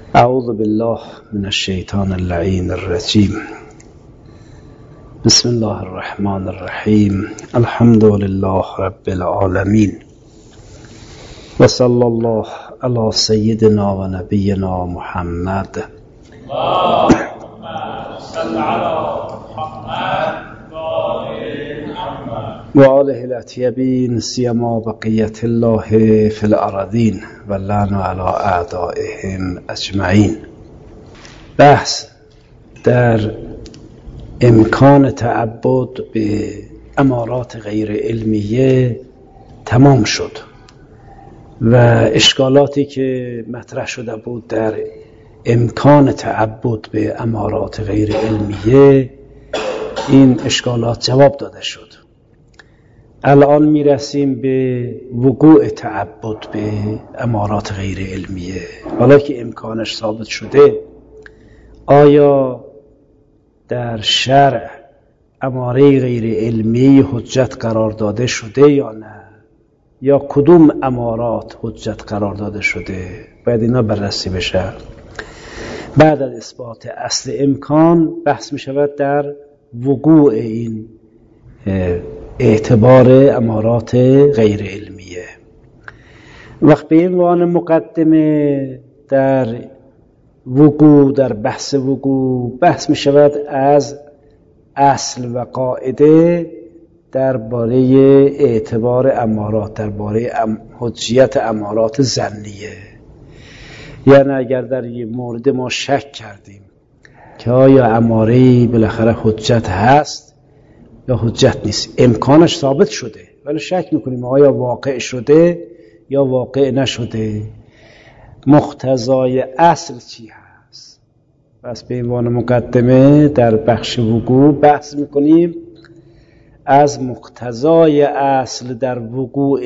اعوذ بالله من الشیطان اللعین الرجیم. بسم الله الرحمن الرحیم. الحمد لله رب العالمین و صلی الله علی سیدنا و نبینا محمد اللهم صل علی محمد و آله الاطیبین سیما بقیت الله فی الارضین و لعن علی اعدائهم اجمعین. بحث در امکان تعبد به امارات غیر علمیه تمام شد و اشکالاتی که مطرح شده بود در امکان تعبد به امارات غیر علمیه، این اشکالات جواب داده شد. الان میرسیم به وقوع تعبد به امارات غیر علمیه. حالا که امکانش ثابت شده، آیا در شرع اماره غیر علمی حجت قرار داده شده یا نه؟ یا کدوم امارات حجت قرار داده شده؟ باید اینا بررسی بشه. بعد از اثبات اصل امکان بحث می شود در وقوع این اعتبار امارات غیر علمیه. وقت به عنوان مقدمه در وقوع، در بحث وقوع بحث می شود از اصل و قاعده درباره اعتبار امارات، درباره حجیت امارات ظنیه. یعنی اگر در یه مورد ما شک کردیم که آیا اماره‌ای بالاخره حجت هست یا حجت نیست، امکانش ثابت شده ولی شک میکنیم آیا واقع شده یا واقع نشده، مقتضای اصل چی هست؟ پس به عنوان مقدمه در بخش وقوع بحث میکنیم از مقتضای اصل در وقوع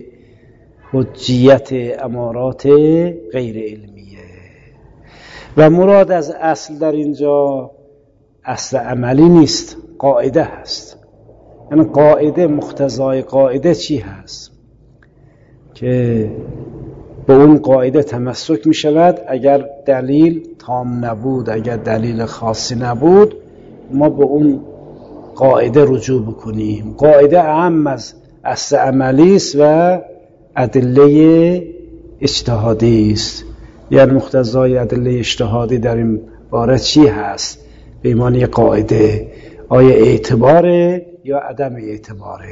حجیت امارات غیر علمیه. و مراد از اصل در اینجا اصل عملی نیست، قاعده هست. یعنی قاعده، مقتضای قاعده چی هست که به اون قاعده تمسک می شود. اگر دلیل تام نبود، اگر دلیل خاصی نبود، ما به اون قاعده رجوع بکنیم. قاعده اهم از اصل عملی است و ادله اجتهادی است. یعنی مقتضای ادله اجتهادی در این باره چی هست؟ به معنی قاعده، آیا اعتباره یا عدم اعتباره.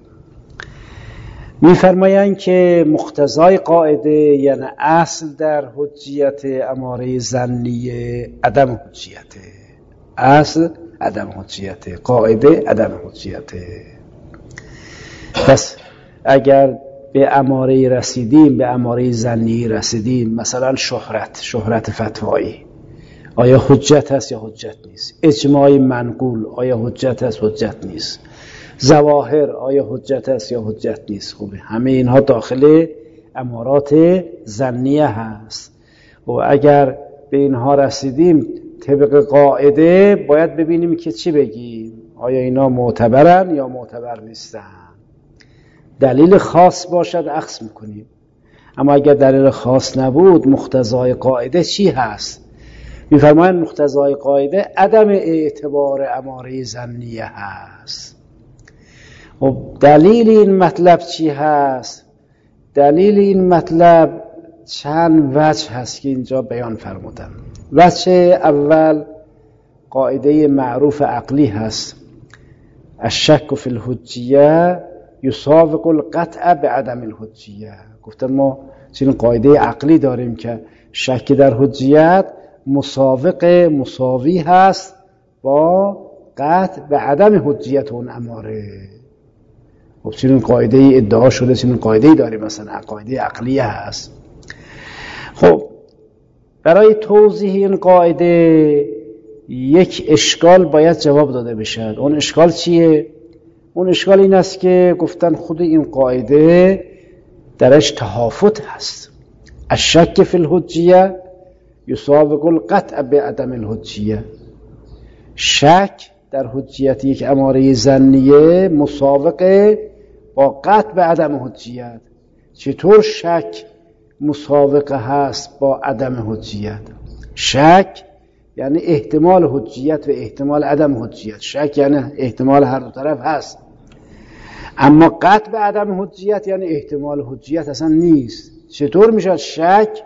می‌فرمایند که مقتضای قاعده یعنی اصل در حجیت اماره ظنیه عدم حجیته. اصل عدم حجیته، قاعده عدم حجیته. پس اگر به اماره رسیدیم، به اماره ظنی رسیدیم، مثلا شهرت فتوایی، آیا حجت هست یا حجت نیست؟ اجماع منقول آیا حجت هست حجت نیست؟ ظواهر آیا حجت هست یا حجت نیست؟ خوبه، همه اینها داخل امارات ظنیه هست. و اگر به اینها رسیدیم طبق قاعده باید ببینیم که چی بگیم، آیا اینا معتبرن یا معتبر نیستن. دلیل خاص باشد اخذ میکنیم، اما اگر دلیل خاص نبود مقتضای قاعده چی هست؟ میفرمایند مقتضای قاعده عدم اعتبار اماره ظنیه هست. و دلیل این مطلب چی هست؟ دلیل این مطلب چند وجه هست که اینجا بیان فرمودن. وجه اول قاعده معروف عقلی هست، الشک فی الحجیه یساوق القطع بعدم الحجیه. گفتن ما چنین قاعده عقلی داریم که شک در حجیت مساوی هست با قطع به عدم حجیت اون اماره. خب چنین قاعده ادعا شده، چنین قاعده داریم، مثلا قاعده عقلیه هست. خب برای توضیح این قاعده یک اشکال باید جواب داده بشد. اون اشکال چیه؟ اون اشکال این است که گفتن خود این قاعده درش تهافت هست. الشک فی الحجیه یساوق القطع بعدم الحجیه. شک در حجیت یک اماره ظنیه مساوقه با قطع به عدم حجیت. چطور شک مساوقه هست با عدم حجیت؟ شک یعنی احتمال حجیت و احتمال عدم حجیت. شک یعنی احتمال هر دو طرف هست، اما قطع به عدم حجیت یعنی احتمال حجیت اصلا نیست. چطور میشه شک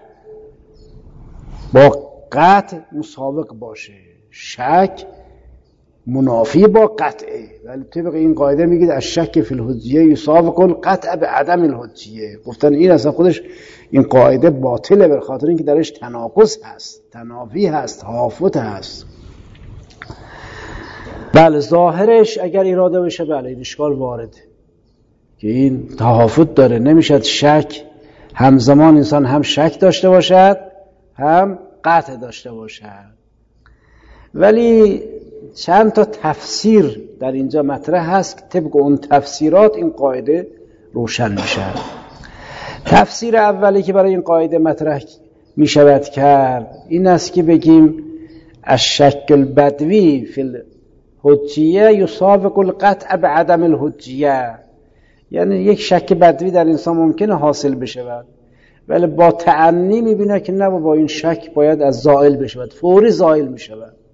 با قطع مسابق باشه؟ شک منافی با قطعه، ولی طبق این قاعده میگید الشک فی الحجیه یسابق القطع به عدم الحجیه. گفتن این اصلا خودش این قاعده باطله، به خاطر اینکه درش تناقض هست، تنافی هست، تهافت هست. بله ظاهرش اگر اراده بشه بله این اشکال وارده که این تهافت داره، نمیشد شک همزمان انسان هم شک داشته باشد هم قطع داشته باشد. ولی چند تا تفسیر در اینجا مطرح هست که طبق اون تفسیرات این قاعده روشن میشه. تفسیر اولی که برای این قاعده مطرح می شود کرد این است که بگیم الشک البدوی فی الحجیه یسابق القطع به عدم الحجیه، یعنی یک شک بدوی در انسان ممکنه حاصل بشه ولی با تعنی میبینه که نه، با این شک باید از زائل بشه، فوری زائل میشه.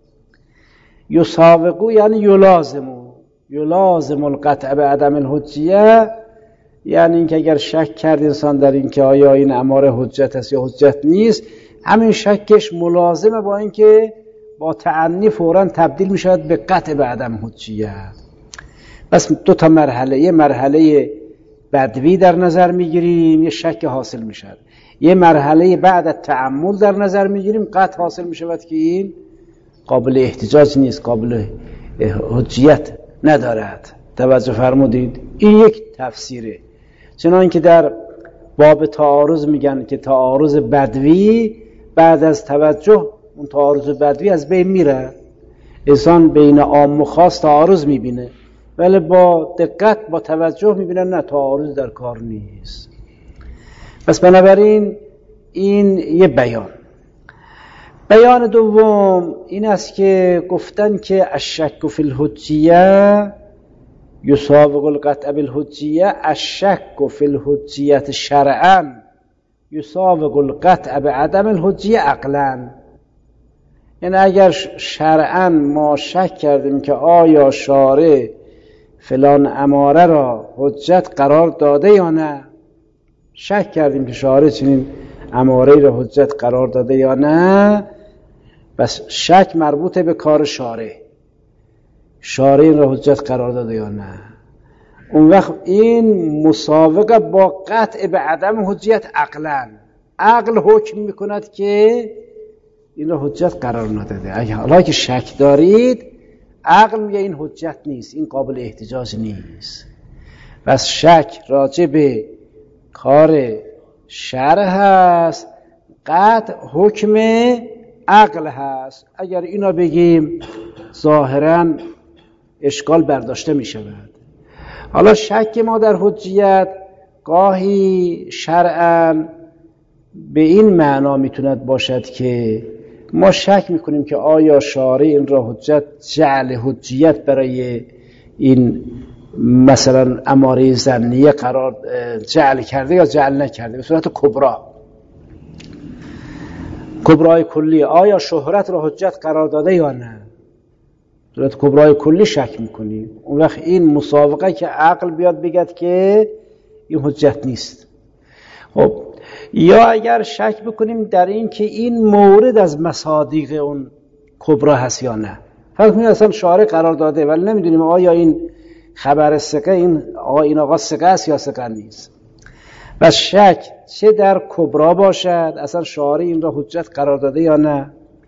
یسابقو یعنی یلازم القطع به عدم الحجیه، یعنی اینکه اگر شک کرد انسان در این که آیا این اماره حجت است یا حجت نیست، همین شکش ملازمه با اینکه با تعنی فوراً تبدیل می شود به قطع به عدم حجیه. بس دو تا مرحله، یه مرحله بدوی در نظر می گیریم، یه شک حاصل می شود. یه مرحله بعد از تعمل در نظر می گیریم، قطع حاصل می شود که این قابل احتجاج نیست، قابل حجیت ندارد. توجه فرمودید؟ این یک تفسیره. چنانکه در باب تعارض میگن که تعارض بدوی بعد از توجه اون تعارض بدوی از بین میره، انسان بین عام و خاص تعارض میبینه ولی با دقت با توجه میبینه نه، تعارض در کار نیست. پس بنابراین این یه بیان دوم این است که گفتن که الشک فی الحجیه یسابق القطع بالحجیه، الشک فی الحجیه شرعا یسابق القطع بعدم الحجیه عقلا. یعنی اگر شرعا ما شک کردیم که آیا شارع فلان اماره را حجت قرار داده یا نه، شک کردیم که شارع چنین اماره را حجت قرار داده یا نه، بس شک مربوطه به کار شارع این را حجت قرار داده یا نه، اون وقت این مسابقه با قطع به عدم حجیت عقلا، عقل حکم میکند که این را حجت قرار نداده. حالا که شک دارید عقل میگه این حجت نیست، این قابل احتجاج نیست. بس شک راجع به کار شرع هست، قطع حکم عقل هست. اگر اینا بگیم ظاهراً اشکال برداشته می شود. حالا شک ما در حجیت گاهی شرعاً به این معنا میتوند باشد که ما شک میکنیم که آیا شارع این را حجت جعل حجیت برای این مثلا اماره ظنیه قرار جعل کرده یا جعل نکرده به صورت کبرای کلی، آیا شهرت را حجت قرار داده یا نه، صورت کبرای کلی شک میکنیم. اون وقت این مسابقه که عقل بیاد بگد که این حجت نیست. خب یا اگر شک بکنیم در این که این مورد از مصادیق اون کبرا هست یا نه، فرض کنید اصلا شارع قرار داده ولی نمیدونیم آیا این خبر ثقه این آقا ثقه است یا ثقه نیست. و شک چه در کبرا باشد، اصلا شارع این را حجت قرار داده یا نه،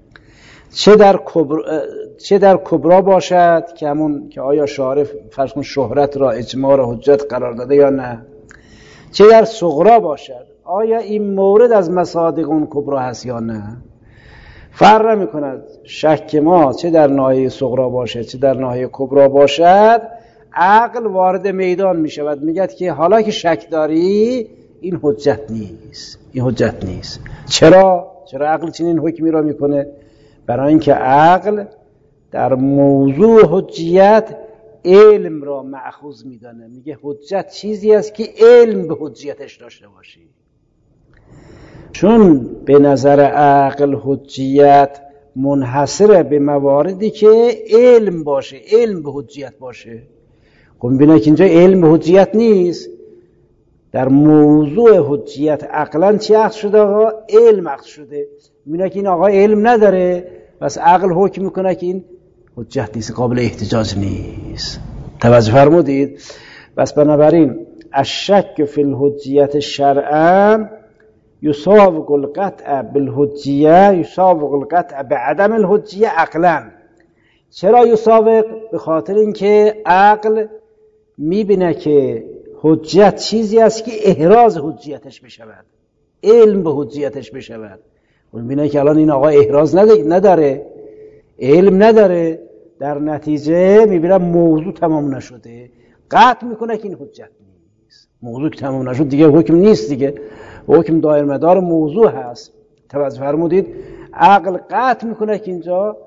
چه در کبرا باشد که همون که آیا شارع فرض کن شهرت را اجماع را حجت قرار داده یا نه، چه در صغرا باشد آیا این مورد از مصادیق اون کبرا هست یا نه. فرق نمی‌کند شک ما چه در ناحیه صغرا باشد چه در ناحیه کبرا باشد، عقل وارد میدان میشود، میگه که حالا که شک داری این حجت نیست. چرا عقل چنین حکمی را میکنه؟ برای اینکه عقل در موضوع حجیت علم را مأخوذ میدانه، میگه حجت چیزی است که علم به حجیتش داشته باشی. چون به نظر عقل حجیت منحصر به مواردی که علم باشه، علم به حجیت باشه. خب می‌بینه که اینجا علم به حجیت نیست. در موضوع حجیت عقلا چی عقد شده آقا؟ علم عقد شده. می‌بینه که این آقا علم نداره، پس عقل حکم میکنه که این حجت نیست، قابل احتجاج نیست. توجه فرمودید؟ بس بنابراین الشک فی الحجیت شرعا یساوق القطع بالحجیه یساوق القطع بعدم الحجیه عقلا. چرا یساوق؟ به خاطر اینکه عقل میبینه که حجت چیزی است که احراز حجیتش بشود، علم به حجیتش بشود. میبینه که الان این آقا احراز نداره، علم نداره، در نتیجه میبینه موضوع تمام نشده، قطع میکنه که این حجت نیست. موضوع که تمام نشد دیگه حکم نیست، دیگه حکم دایر مدار موضوع هست. توجه فرمودید؟ عقل قطع میکنه که اینجا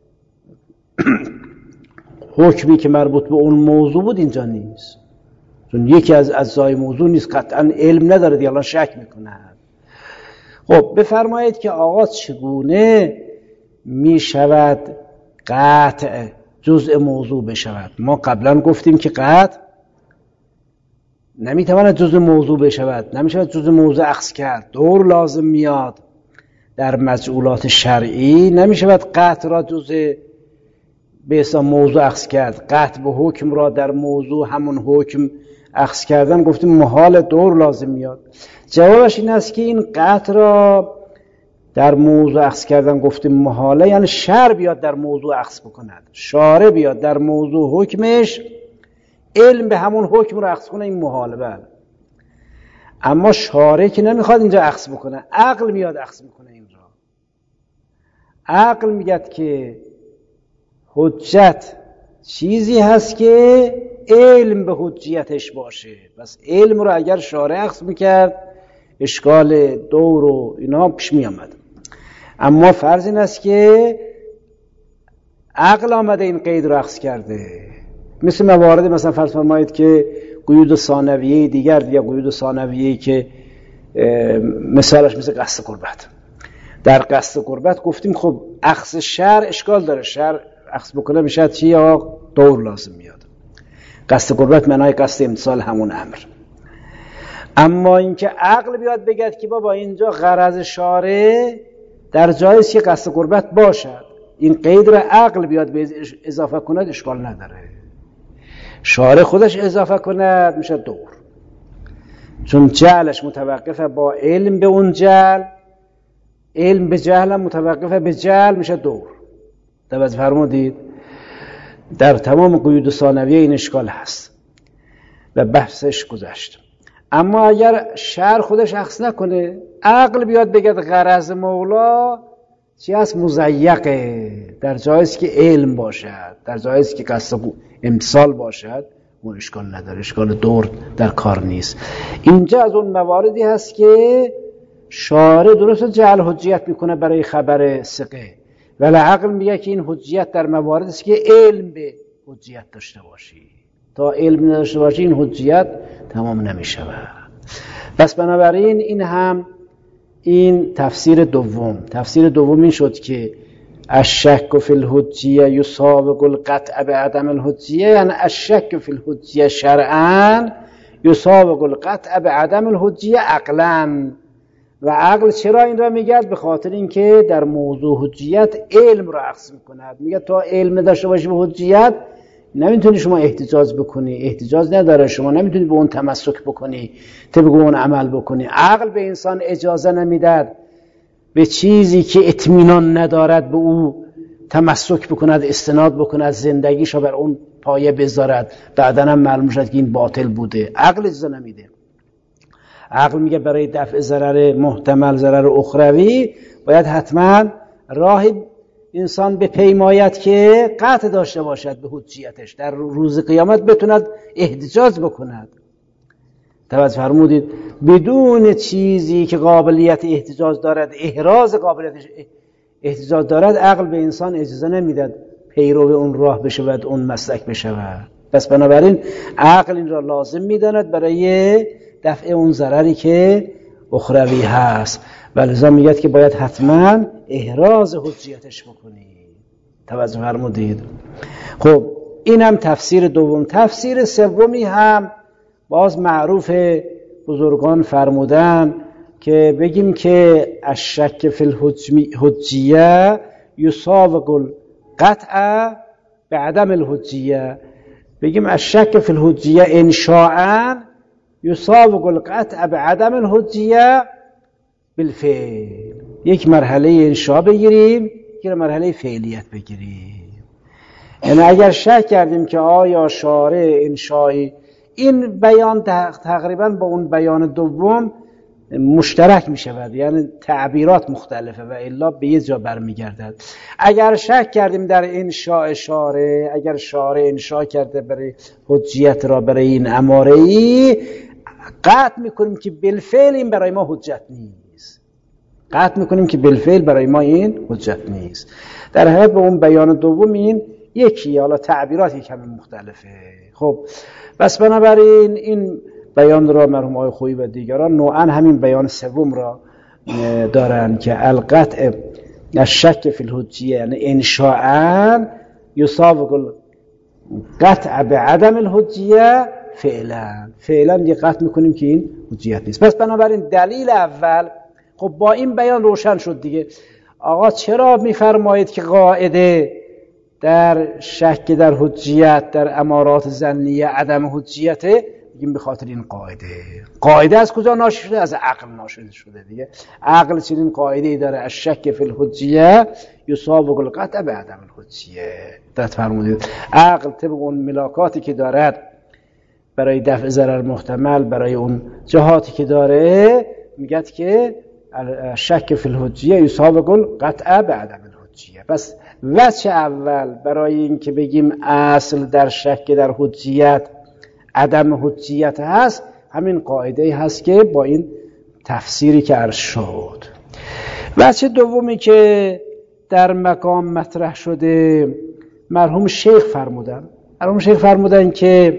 حکمی که مربوط به اون موضوع بود اینجا نیست، چون یکی از اجزای موضوع نیست، قطعا علم نداره دیگه، الان شک میکنه. خب بفرمایید که آقا چگونه میشود قطع جزء موضوع بشود؟ ما قبلا گفتیم که قطع نمیتواند جزء موضوع بشود، نمیشود جزء موضوع اخذ کرد، دور لازم میاد. در مجعولات شرعی نمیشود قطع را جزء به اسم موضوع اخذ کرد. قطع به حکم را در موضوع همون حکم اخذ کردن گفتیم محال، دور لازم میاد. جوابش این است که این قطع را در موضوع اخذ کردن گفتیم محاله، یعنی شرع بیاد در موضوع اخذ بکند، شارع بیاد در موضوع حکمش علم به همون حکم رو اخذ کنه، این محاله. بله، اما شارع که نمیخواد اینجا اخذ بکنه، عقل میاد اخذ میکنه این را. عقل میگه که حجت چیزی هست که علم به حجیتش باشه، بس علم رو اگر شارع اخذ میکرد اشکال دور و اینا پیش میامد. اما فرض این است که عقل آمده این قید رو اخذ کرده، مثل موارد مثلا فرض فرمایید که قیود ثانویه دیگر یا قیود ثانویه که مثالش مثل قصد قربت. در قصد قربت گفتیم خب اخذ شرع اشکال داره، شرع اخذ بکنه میشه چی؟ یا دور لازم میاد. قصد قربت معنای قصد امتثال همون امر. اما اینکه عقل بیاد بگد که بابا اینجا غرض شارع در جایی است که قصد قربت باشد، این قید را عقل بیاد به اضافه کند، اشکال نداره. شارع خودش اضافه کند میشه دور، چون جعلش متوقفه با علم به اون جعل، علم به جهل هم متوقفه به جعل، میشه دور. توجه فرمودید؟ در تمام قیود ثانویه این اشکال هست و بحثش گذشت. اما اگر شرع خودش اخذ نکنه، عقل بیاد بگد غرض مولا چی هست؟ مضیقه، در جایی است که علم باشد، در جایی است که قصد امتثال باشد، اون اشکال نداره، اشکال دور در کار نیست. اینجا از اون مواردی هست که شارع درست جعل حجیت میکنه برای خبر ثقه، ولی عقل میگه که این حجیت در مواردی است که علم به حجیت داشته باشی، تا علم نداشته باشی این حجیت تمام نمیشه. پس بنابراین این هم این تفسیر دوم. تفسیر دوم این شد که الشک فی الحجیه یساوق القطع بعدم الحجیه، یعنی الشک فی الحجیه شرعا یساوق القطع بعدم الحجیه عقلا. و عقل چرا این را میگه؟ به خاطر اینکه در موضوع حجیت علم را اخذ میکند. میگه تا علم داشته باشی به حجیت نمیتونی شما احتجاج بکنی، احتجاج نداره، شما نمیتونی به اون تمسک بکنی، طبق اون عمل بکنی. عقل به انسان اجازه نمیداد به چیزی که اطمینان ندارد به او تمسک بکند، استناد بکند، زندگیشو بر اون پایه بذارد، بعداً هم معلوم شد که این باطل بوده. عقل اجازه نمیده. عقل میگه برای دفع ضرر محتمل، ضرر اخروی، باید حتما راهی انسان به پیمایت که قطع داشته باشد به حجیتش، در روز قیامت بتوند احتجاج بکند. توجه فرمودید؟ بدون چیزی که قابلیت احتجاج دارد، احراز قابلیت احتجاج دارد، عقل به انسان اجازه نمیداد پیرو اون راه بشود، اون مسلک بشود. پس بنابراین عقل این را لازم میداند برای دفع اون ضرری که اخروی هست و لذا میگه که باید حتما احراز حجیتش بکنی. توجه فرمودید؟ خب اینم تفسیر دوم. تفسیر سومی هم باز معروف، بزرگان فرمودن که بگیم که الشک فی الحجیه یساوق القطع بعدم الحجیه. بگیم الشک فی الحجیه انشاء یساوق القطع بعدم الحجیه بالفعل. یک مرحله انشاء بگیریم، یک مرحله فعلیت بگیریم. یعنی اگر شک کردیم که آیا شارع انشایی، این بیان تقریبا با اون بیان دوم مشترک می شود، یعنی تعبیرات مختلفه و الا به یه جا برمیگردد. اگر شک کردیم در انشاء شارع، اگر شارع انشاء کرده برای حجیت را برای این اماره‌ای، قطع میکنیم که بالفعل این برای ما حجت نیست. قطع میکنیم که بالفعل برای ما این حجت نیست. در حقیقت به اون بیان دوم این یکی، حالا تعبیرات کمی مختلفه. خب بس بنابراین این بیان را مرحوم آقای خویی و دیگران نوعا همین بیان سوم را دارن که القطع الشک فی الحجیه یعنی انشاء یساوق القطع بعدم الحجیه فعلا یه قطع میکنیم که این حجیت نیست. پس بنابراین دلیل اول، خب با این بیان روشن شد دیگه. آقا چرا میفرمایید که قاعده در شک در حجیت در امارات ظنیه عدم حجیته؟ بگیم به خاطر این قاعده از کجا ناشی شده؟ از عقل ناشی شده دیگه. عقل چنین قاعده‌ای داره، الشک فی الحجیه یساوق القطع بعدم الحجیه. دقت فرمودید؟ عقل طبق اون ملاکاتی که دارد برای دفع ضرر محتمل، برای اون جهاتی که داره، میگه که الشک فی الحجیه یساوق القطع بعدم الحجیه. پس وجه اول برای این که بگیم اصل در شک در حجیت عدم حجیت هست، همین قاعده هست که با این تفسیری که عرض شد. وجه دومی که در مقام مطرح شده، مرحوم شیخ فرمودن که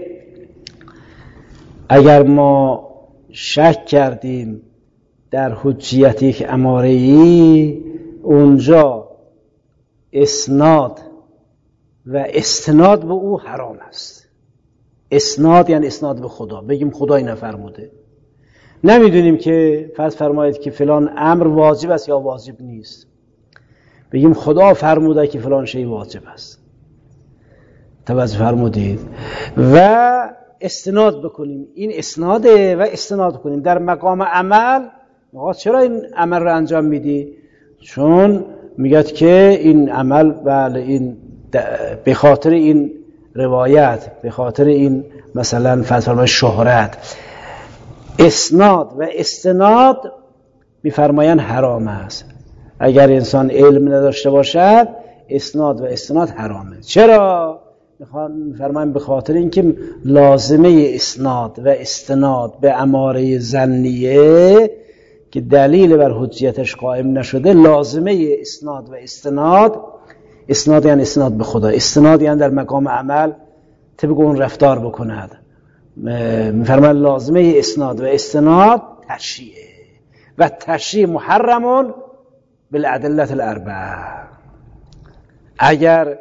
اگر ما شک کردیم در حجیت یک اماره‌ای، اونجا اسناد و استناد به او حرام است. اسناد یعنی اسناد به خدا، بگیم خدای نفرموده. نمیدونیم که فرمایید که فلان امر واجب است یا واجب نیست، بگیم خدا فرموده که فلان شی واجب است. توجه فرمودید؟ و استناد بکنیم، این اسناده و استناد کنیم. در مقام عمل چرا این عمل رو انجام میدی؟ چون میگه که این عمل بله این به خاطر این روایت، به خاطر این مثلا فرض شهرت. اسناد و استناد میفرمایند حرام است. اگر انسان علم نداشته باشد اسناد و استناد حرامه. چرا؟ میفرمایند به خاطر اینکه لازمه اسناد و استناد به اماره ظنیه که دلیل بر حجیتش قائم نشده، لازمه اسناد و استناد، اسناد یعنی اسناد به خدا، استناد یعنی در مقام عمل طبق اون رفتار بکند. میفرمایند لازمه اسناد و استناد تشریعه و تشریع محرمون بالادله الاربعه. اگر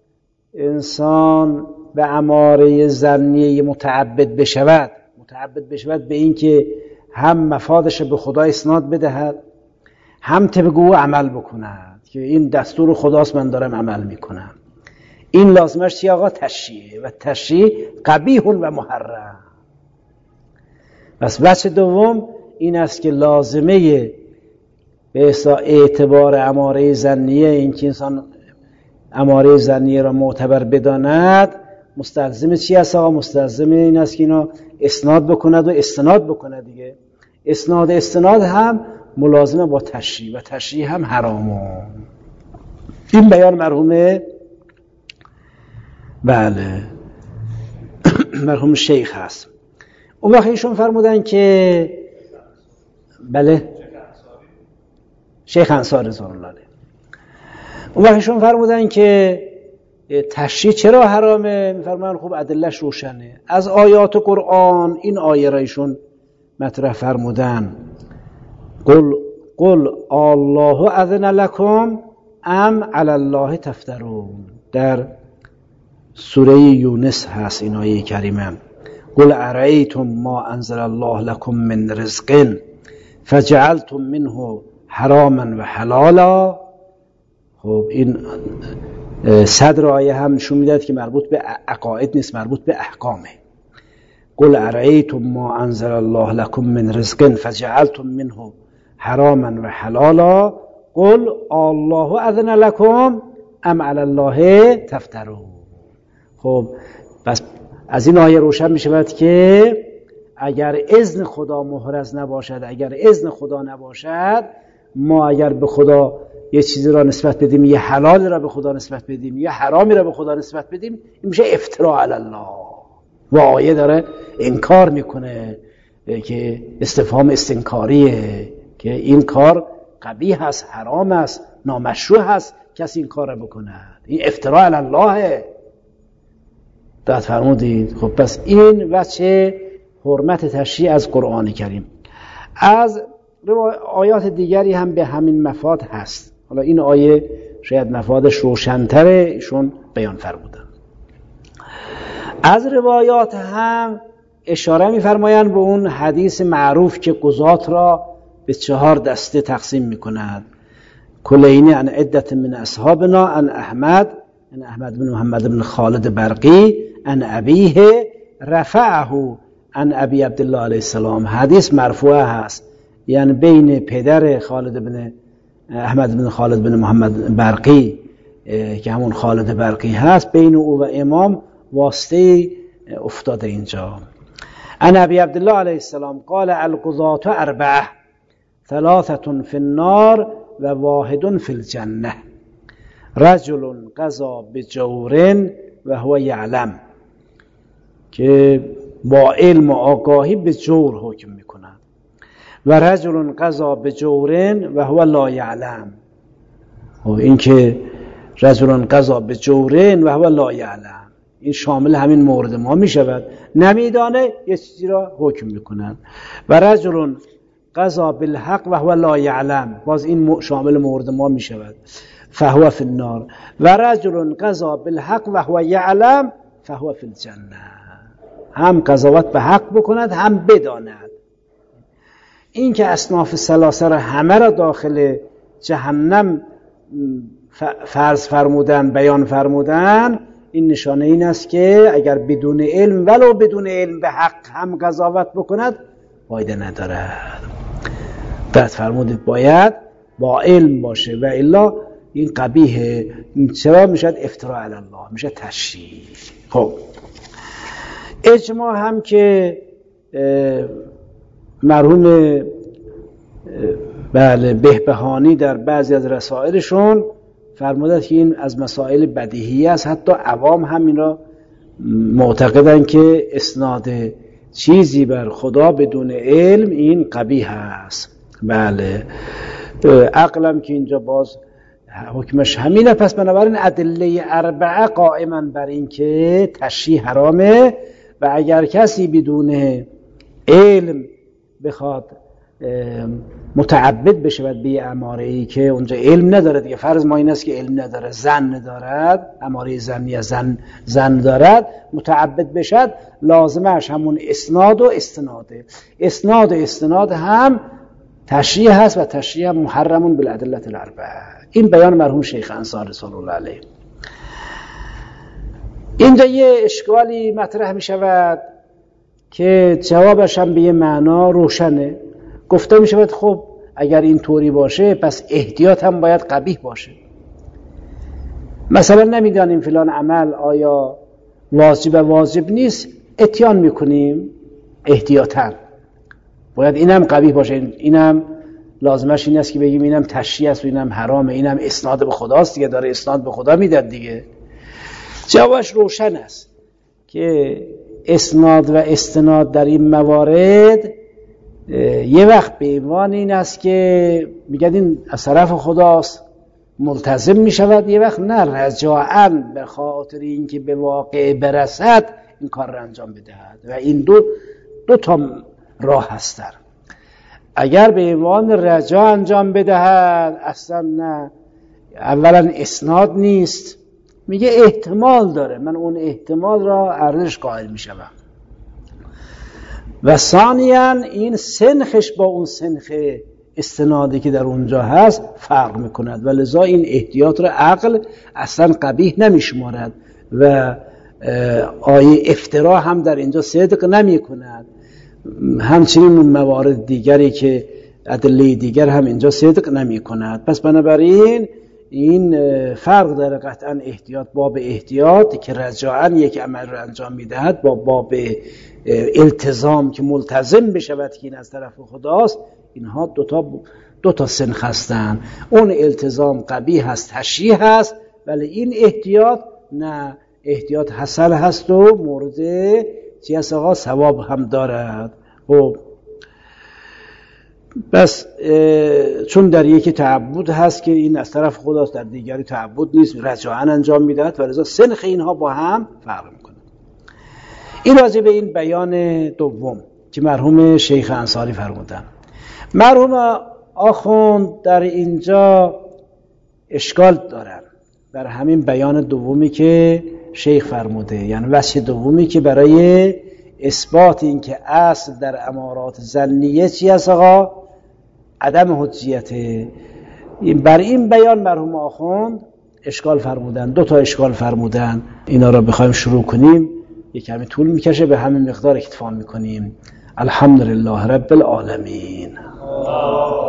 انسان به اماره ظنیه متعبد بشود به این که هم مفادش به خدا اسناد بدهد، هم طبق او عمل بکند که این دستور خداست من دارم عمل میکنم، این لازمش چیه آقا؟ تشریعه و تشریع قبیح و محرم. پس وجه دوم این است که لازمه به اعتبار اماره ظنیه، این که انسان اماره ظنیه را معتبر بداند، مستلزم چی است آقا؟ مستلزم این است که اینا اسناد بکند و استناد بکند دیگه. اسناد استناد هم ملازمه با تشریع و تشریع هم حرامه. این بیان مرحوم بله مرحوم شیخ هست. اون وقت ایشون فرمودن که بله شیخ انصاری رضوان الله علیه، اون وقت ایشون فرمودن که تشریع چرا حرامه؟ میفرمایند خوب ادلهش روشنه. از آیات قرآن این آیه را ایشون مطرح فرمودن قل الله اذن لکم ام علی الله تفترون. در سوره یونس هست این آیه کریمه. قل ارایتم ما انزل الله لکم من رزق فجعلتم منه حراما و حلالا. خب این صدر آیه هم نشون میده که مربوط به عقاید نیست، مربوط به احکامه. قل ارایتم ما انزل الله لکم من رزق فجعلتم منه حراما و حلالا قل الله اذن لکم ام علی الله تفترون. خب پس از این آیه روشن می شود که اگر اذن خدا محرز نباشد، اگر اذن خدا نباشد، ما اگر به خدا یه چیزی را نسبت بدیم، یه حلال را به خدا نسبت بدیم، یه حرامی را به خدا نسبت بدیم، این میشه افتراء علی الله. و آیه داره انکار میکنه که استفهام استنکاریه که این کار قبیح است، حرام است، نامشروع است کسی این کار را بکنه. این افتراء علی الله. دقت فرمودید؟ خب پس این وجه حرمت تشریع از قرآن کریم. از آیات دیگری هم به همین مفاد هست. حالا این آیه شاید مفادش روشن‌تره، ایشون بیان فرمودن. از روایات هم اشاره می‌فرمایند به اون حدیث معروف که قضات را به 4 دسته تقسیم می‌کند. کلینی عن عدة من اصحابنا عن احمد بن محمد بن خالد برقی عن ابیه رفعه عن ابی عبدالله علیه السلام. حدیث مرفوعه هست، یعنی بین پدر خالد بن احمد بن خالد بن محمد برقی که همون خالد برقی هست، بین او و امام واسطه افتاده اینجا. عن ابی عبدالله علیه السلام قال القضاة 4 3 فی النار و 1 فی الجنه رجل قضا بجور و هو یعلم، که با علم و آگاهی به جور حکم میکنند، و رجل قضا بجور و هو لا یعلم. این که رجل قضا بجور و هو لا یعلم این شامل همین مورد ما میشود، نمیدانه یه چیزی را حکم میکنند. و رجل قضا بالحق و هو لا یعلم، باز این شامل مورد ما میشود، فهو فی النار. و رجل قضا بالحق و هو یعلم فهو فی الجنه. هم قضاوت به حق بکند هم بداند. این که اصناف ثلاثه را همه را داخل جهنم فرض فرمودن، بیان فرمودن، این نشانه این است که اگر بدون علم، ولو بدون علم به حق هم قضاوت بکند، فایده ندارد. دقت فرمودید باید با علم باشه و الا این قبیحه. چرا میشد افتراء علی الله، میشه تشریع. خب اجماع هم که مرحوم بهبهانی در بعضی از رسائلشون فرمودند که این از مسائل بدیهی است، حتی عوام هم این را معتقدن که اسناد چیزی بر خدا بدون علم این قبیح است. بله، عقلم که اینجا باز حکمش همینه، پس بنابراین ادله 4 قائما بر این که تشریع حرامه. و اگر کسی بدون علم بخواد متعبد بشود به اماره‌ای که اونجا علم نداره دیگه، فرض ما این است که علم نداره، زن ندارد، اماره زنی زن دارد، متعبد بشد، لازمش همون اسناد و استناده. اسناد و استناد هم تشریع هست و تشریع محرمون بالادله 4. این بیان مرحوم شیخ انصار رضوان الله علیه. اینجا یه اشکالی مطرح می شود که جوابش هم به یه معنا روشنه. گفته می شود خب اگر این طوری باشه پس احتیاط هم باید قبیح باشه. مثلا نمیدانیم فلان عمل آیا واجب نیست، اتیان میکنیم احتیاطاً، باید اینم قبیح باشه، اینم لازمش این است که بگیم اینم تشریع است و اینم حرامه، اینم اسناد به خداست دیگه، داره اسناد به خدا میداد دیگه. جوابش روشن است که اسناد و استناد در این موارد یه وقت به عنوان این است که میگن این از طرف خداست، ملتزم میشود، یه وقت نه، رجاعاً به خاطر اینکه به واقع برسد این کار را انجام بدهد. و این دو تا راه هستن. اگر به عنوان رجا انجام بدهد اصلا نه، اولا اسناد نیست، میگه احتمال داره، من اون احتمال را ارزش قائل میشم. و ثانیاً این سنخش با اون سنخ استنادی که در اونجا هست فرق میکند و لذا این احتیاط را عقل اصلا قبیح نمیشمارد و آیه افترا هم در اینجا صدق نمیکند. همچنین اون موارد دیگری که ادله دیگر هم اینجا صدق نمیکند. پس بنابراین این فرق داره قطعا احتیاط، باب احتیاط که رجاعاً یک عمل رو انجام میدهد با باب التزام که ملتزم بشود که این از طرف خداست. اینها دو تا سنخ هستند. اون التزام قبیح هست، تشریح هست، ولی این احتیاط نه، احتیاط حسن هست و مورد چی هست آقا؟ ثواب هم دارد. خب بس چون در یکی تعبد هست که این از طرف خداست، در دیگری تعبد نیست، رجاعاً انجام میدهد و لذا سنخ اینها با هم فرق میکنه. این راجع به این بیان دوم که مرحوم شیخ انصاری فرمودن. مرحوم آخوند در اینجا اشکال دارن بر همین بیان دومی که شیخ فرموده، یعنی وجه دومی که برای اثبات این که اصل در امارات ظنیه چی هست آقا؟ عدم حجیته. بر این بیان مرحوم آخوند اشکال فرمودن، دو تا اشکال فرمودن. اینا را بخوایم شروع کنیم یک کمی طول میکشه، به همین مقدار اکتفا میکنیم. الحمدلله رب العالمین.